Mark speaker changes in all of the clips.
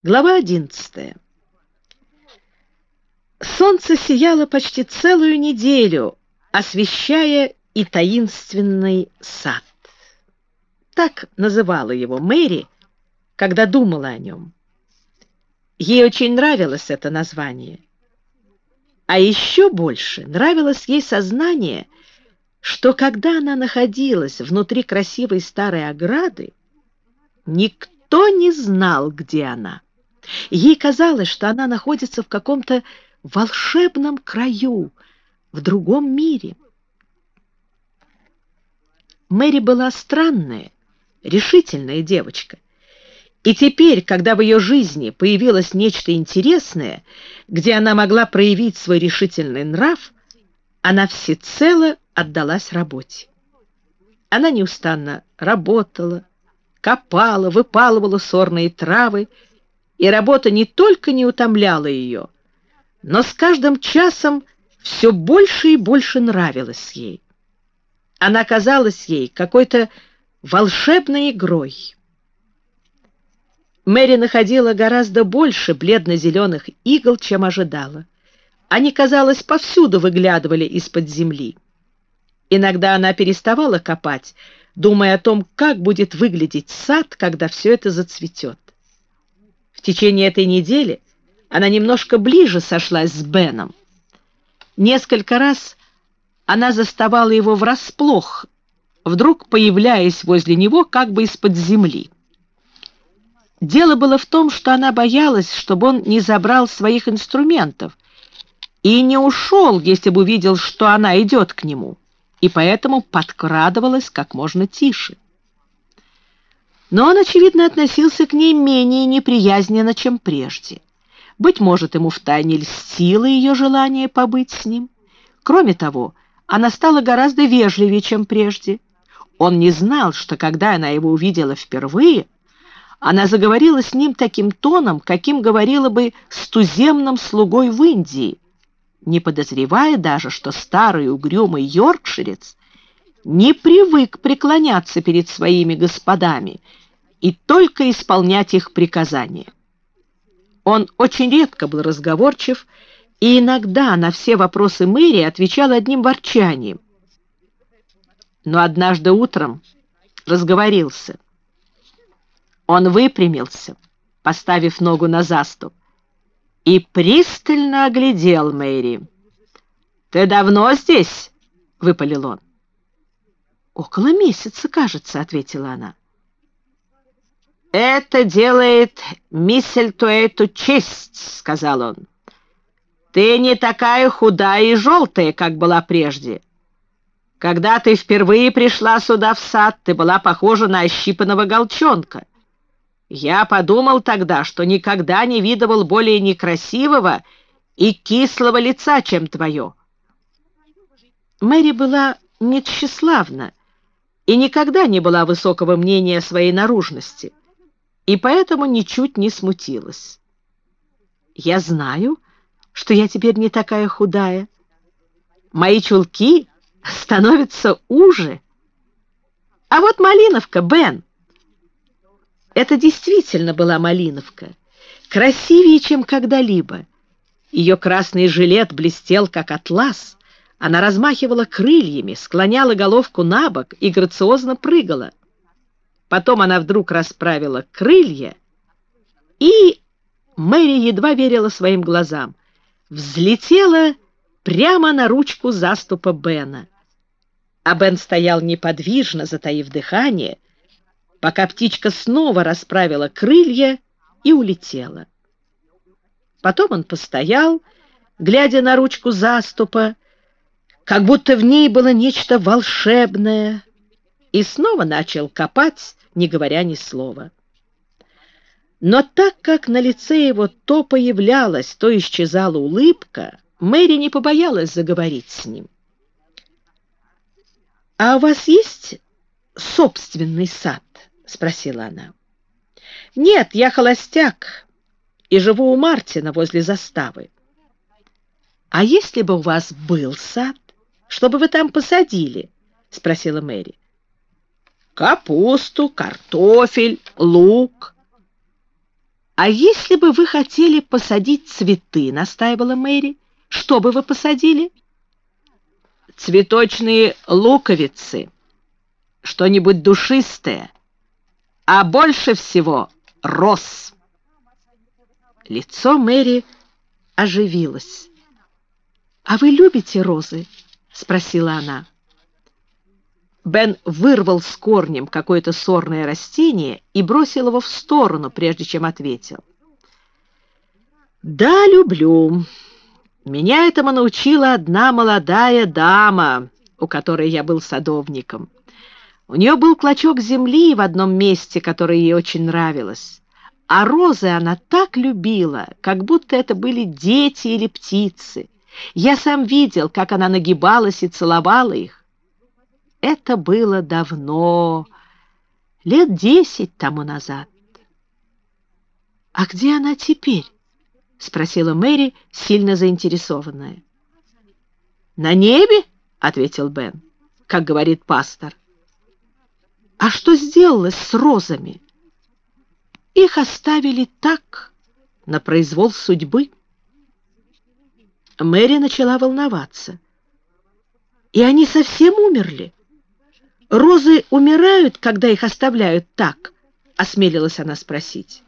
Speaker 1: Глава 11. Солнце сияло почти целую неделю, освещая и таинственный сад. Так называла его Мэри, когда думала о нем. Ей очень нравилось это название. А еще больше нравилось ей сознание, что когда она находилась внутри красивой старой ограды, никто не знал, где она. Ей казалось, что она находится в каком-то волшебном краю, в другом мире. Мэри была странная, решительная девочка. И теперь, когда в ее жизни появилось нечто интересное, где она могла проявить свой решительный нрав, она всецело отдалась работе. Она неустанно работала, копала, выпалывала сорные травы, и работа не только не утомляла ее, но с каждым часом все больше и больше нравилась ей. Она казалась ей какой-то волшебной игрой. Мэри находила гораздо больше бледно-зеленых игл, чем ожидала. Они, казалось, повсюду выглядывали из-под земли. Иногда она переставала копать, думая о том, как будет выглядеть сад, когда все это зацветет. В течение этой недели она немножко ближе сошлась с Беном. Несколько раз она заставала его врасплох, вдруг появляясь возле него как бы из-под земли. Дело было в том, что она боялась, чтобы он не забрал своих инструментов и не ушел, если бы увидел, что она идет к нему, и поэтому подкрадывалась как можно тише. Но он, очевидно, относился к ней менее неприязненно, чем прежде. Быть может, ему втайне льстило ее желание побыть с ним. Кроме того, она стала гораздо вежливее, чем прежде. Он не знал, что когда она его увидела впервые, она заговорила с ним таким тоном, каким говорила бы с туземным слугой в Индии, не подозревая даже, что старый угрюмый йоркширец не привык преклоняться перед своими господами и только исполнять их приказания. Он очень редко был разговорчив, и иногда на все вопросы Мэри отвечал одним ворчанием. Но однажды утром разговорился. Он выпрямился, поставив ногу на заступ, и пристально оглядел Мэри. «Ты давно здесь?» — выпалил он. «Около месяца, кажется», — ответила она. «Это делает Мисселтуэйту честь», — сказал он. «Ты не такая худая и желтая, как была прежде. Когда ты впервые пришла сюда в сад, ты была похожа на ощипанного голчонка. Я подумал тогда, что никогда не видывал более некрасивого и кислого лица, чем твое». Мэри была нетщеславна и никогда не была высокого мнения о своей наружности, и поэтому ничуть не смутилась. «Я знаю, что я теперь не такая худая. Мои чулки становятся уже. А вот малиновка, Бен». Это действительно была малиновка, красивее, чем когда-либо. Ее красный жилет блестел, как атлас. Она размахивала крыльями, склоняла головку на бок и грациозно прыгала. Потом она вдруг расправила крылья, и Мэри едва верила своим глазам. Взлетела прямо на ручку заступа Бена. А Бен стоял неподвижно, затаив дыхание, пока птичка снова расправила крылья и улетела. Потом он постоял, глядя на ручку заступа, как будто в ней было нечто волшебное, и снова начал копать, не говоря ни слова. Но так как на лице его то появлялась, то исчезала улыбка, Мэри не побоялась заговорить с ним. «А у вас есть собственный сад?» — спросила она. «Нет, я холостяк и живу у Мартина возле заставы». «А если бы у вас был сад, что бы вы там посадили?» — спросила Мэри. «Капусту, картофель, лук». «А если бы вы хотели посадить цветы?» — настаивала Мэри. «Что бы вы посадили?» «Цветочные луковицы, что-нибудь душистое, а больше всего роз». Лицо Мэри оживилось. «А вы любите розы?» — спросила она. Бен вырвал с корнем какое-то сорное растение и бросил его в сторону, прежде чем ответил. «Да, люблю. Меня этому научила одна молодая дама, у которой я был садовником. У нее был клочок земли в одном месте, которое ей очень нравилось. А розы она так любила, как будто это были дети или птицы. Я сам видел, как она нагибалась и целовала их. Это было давно, лет 10 тому назад. «А где она теперь?» — спросила Мэри, сильно заинтересованная. «На небе?» — ответил Бен, как говорит пастор. «А что сделалось с розами?» «Их оставили так, на произвол судьбы». Мэри начала волноваться. «И они совсем умерли? Розы умирают, когда их оставляют так?» — осмелилась она спросить.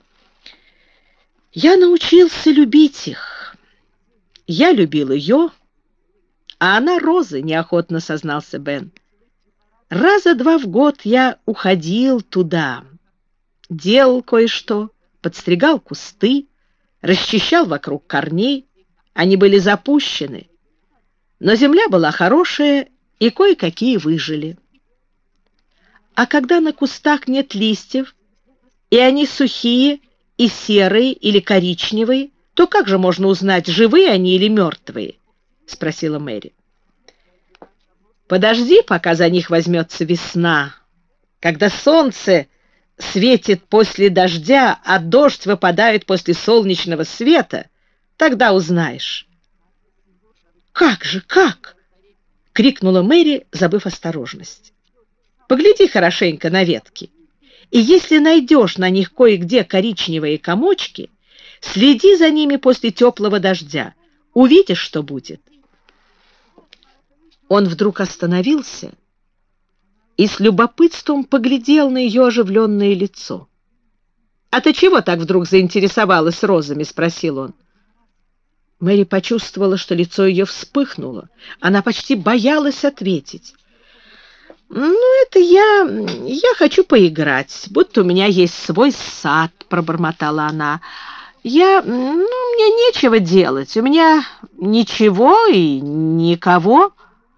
Speaker 1: «Я научился любить их. Я любил ее, а она розы», — неохотно сознался Бен. «Раза 2 в год я уходил туда, делал кое-что, подстригал кусты, расчищал вокруг корней. Они были запущены, но земля была хорошая, и кое-какие выжили. А когда на кустах нет листьев, и они сухие, и серые или коричневые, то как же можно узнать, живые они или мертвые?» — спросила Мэри. «Подожди, пока за них возьмется весна, когда солнце светит после дождя, а дождь выпадает после солнечного света, тогда узнаешь». «Как же, как?» — крикнула Мэри, забыв осторожность. «Погляди хорошенько на ветки, и если найдешь на них кое-где коричневые комочки, следи за ними после теплого дождя. Увидишь, что будет». Он вдруг остановился и с любопытством поглядел на ее оживленное лицо. «А ты чего так вдруг заинтересовалась розами?» — спросил он. Мэри почувствовала, что лицо ее вспыхнуло. Она почти боялась ответить. «Ну, это я хочу поиграть, будто у меня есть свой сад», — пробормотала она. Мне нечего делать, у меня ничего и никого».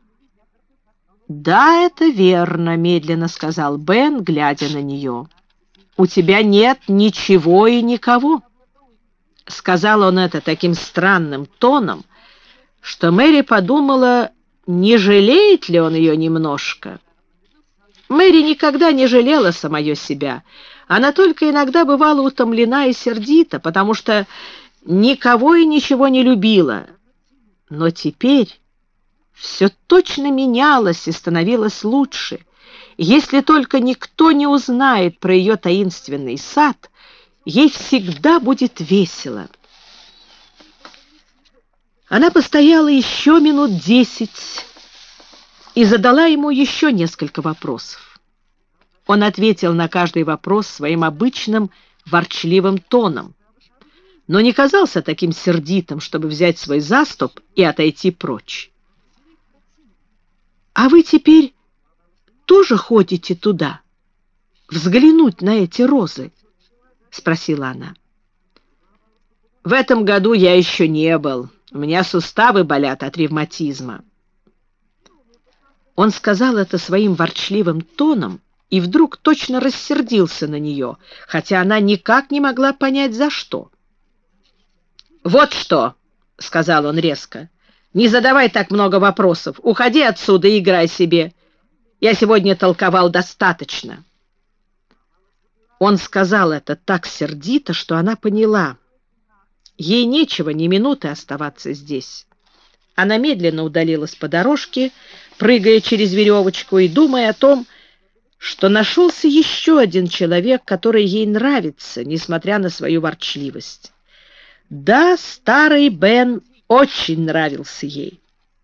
Speaker 1: «Да, это верно», — медленно сказал Бен, глядя на нее. «У тебя нет ничего и никого». Сказал он это таким странным тоном, что Мэри подумала, не жалеет ли он ее немножко. Мэри никогда не жалела самое себя. Она только иногда бывала утомлена и сердита, потому что никого и ничего не любила. Но теперь все точно менялось и становилось лучше. Если только никто не узнает про ее таинственный сад, ей всегда будет весело. Она постояла еще минут 10 и задала ему еще несколько вопросов. Он ответил на каждый вопрос своим обычным ворчливым тоном, но не казался таким сердитым, чтобы взять свой заступ и отойти прочь. «А вы теперь тоже ходите туда, взглянуть на эти розы?» — спросила она. «В этом году я еще не был. У меня суставы болят от ревматизма». Он сказал это своим ворчливым тоном и вдруг точно рассердился на нее, хотя она никак не могла понять, за что. «Вот что!» — сказал он резко. «Не задавай так много вопросов. Уходи отсюда и играй себе. Я сегодня толковал достаточно». Он сказал это так сердито, что она поняла. Ей нечего ни минуты оставаться здесь. Она медленно удалилась по дорожке, прыгая через веревочку и думая о том, что нашелся еще один человек, который ей нравится, несмотря на свою ворчливость. Да, старый Бен очень нравился ей.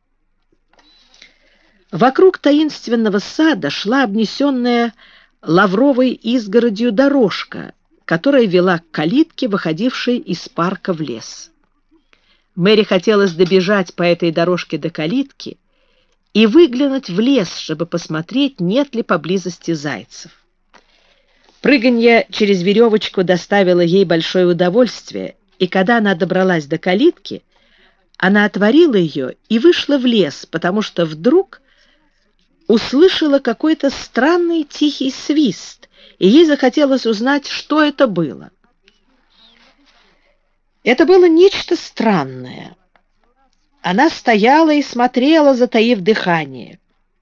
Speaker 1: Вокруг таинственного сада шла обнесенная лавровой изгородью дорожка, которая вела к калитке, выходившей из парка в лес. Мэри хотелось добежать по этой дорожке до калитки и выглянуть в лес, чтобы посмотреть, нет ли поблизости зайцев. Прыганье через веревочку доставило ей большое удовольствие, и когда она добралась до калитки, она отворила ее и вышла в лес, потому что вдруг услышала какой-то странный тихий свист, и ей захотелось узнать, что это было. Это было нечто странное. Она стояла и смотрела, затаив дыхание.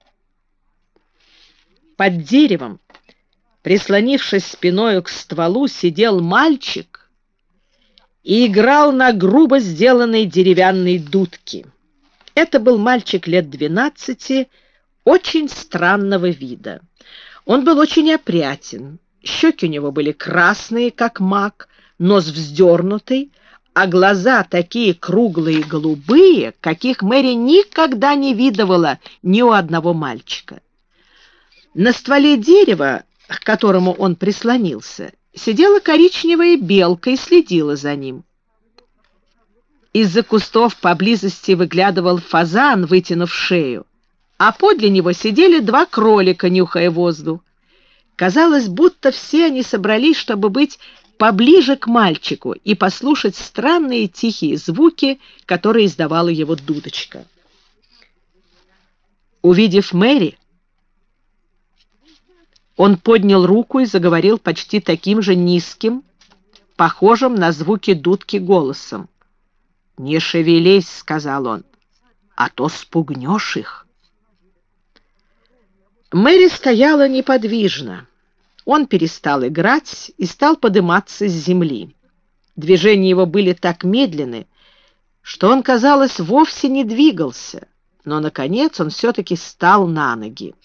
Speaker 1: Под деревом, прислонившись спиною к стволу, сидел мальчик и играл на грубо сделанной деревянной дудке. Это был мальчик лет 12, очень странного вида. Он был очень опрятен, щеки у него были красные, как мак, нос вздернутый, а глаза такие круглые и голубые, каких Мэри никогда не видывала ни у одного мальчика. На стволе дерева, к которому он прислонился, сидела коричневая белка и следила за ним. Из-за кустов поблизости выглядывал фазан, вытянув шею, а подле него сидели два кролика, нюхая воздух. Казалось, будто все они собрались, чтобы быть поближе к мальчику и послушать странные тихие звуки, которые издавала его дудочка. Увидев Мэри, он поднял руку и заговорил почти таким же низким, похожим на звуки дудки голосом. «Не шевелись», — сказал он, — «а то спугнешь их». Мэри стояла неподвижно. Он перестал играть и стал подниматься с земли. Движения его были так медленны, что он, казалось, вовсе не двигался, но, наконец, он все-таки встал на ноги.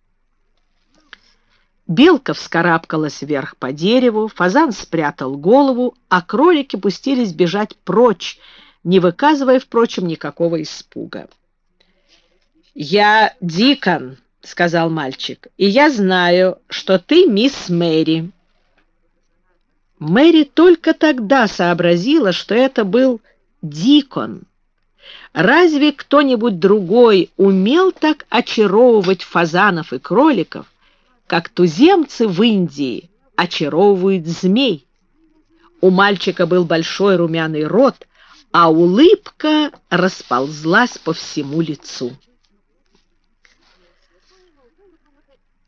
Speaker 1: Белка вскарабкалась вверх по дереву, фазан спрятал голову, а кролики пустились бежать прочь, не выказывая, впрочем, никакого испуга. «Я Дикон», — сказал мальчик, — «и я знаю, что ты мисс Мэри». Мэри только тогда сообразила, что это был Дикон. Разве кто-нибудь другой умел так очаровывать фазанов и кроликов, как туземцы в Индии очаровывают змей? У мальчика был большой румяный рот, а улыбка расползлась по всему лицу.